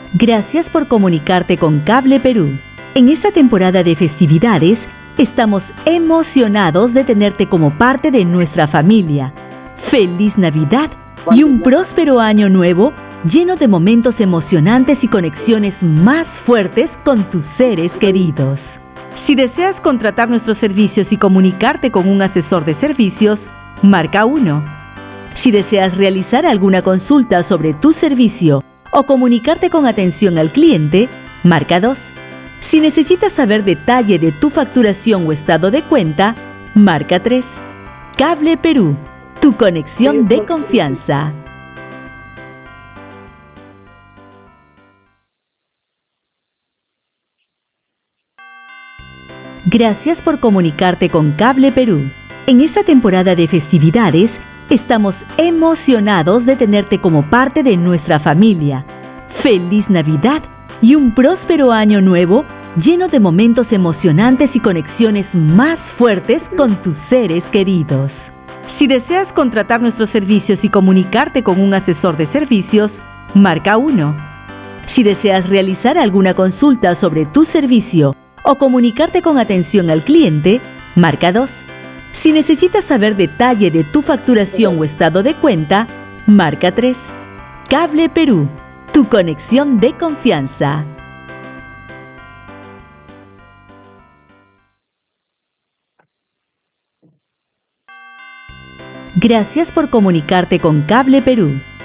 Gracias por comunicarte con Cable Perú. En esta temporada de festividades, estamos emocionados de tenerte como parte de nuestra familia. ¡Feliz Navidad y un próspero año nuevo lleno de momentos emocionantes y conexiones más fuertes con tus seres queridos! Si deseas contratar nuestros servicios y comunicarte con un asesor de servicios, marca 1. Si deseas realizar alguna consulta sobre tu servicio o comunicarte con atención al cliente, marca 2. Si necesitas saber detalle de tu facturación o estado de cuenta, marca 3. Cable Perú, tu conexión de confianza. Gracias por comunicarte con Cable Perú. En esta temporada de festividades, estamos emocionados de tenerte como parte de nuestra familia. ¡Feliz Navidad y un próspero año nuevo lleno de momentos emocionantes y conexiones más fuertes con tus seres queridos! Si deseas contratar nuestros servicios y comunicarte con un asesor de servicios, marca 1. Si deseas realizar alguna consulta sobre tu servicio o comunicarte con atención al cliente, marca 2. Si necesitas saber detalle de tu facturación o estado de cuenta, marca 3. Cable Perú, tu conexión de confianza. Gracias por comunicarte con Cable Perú.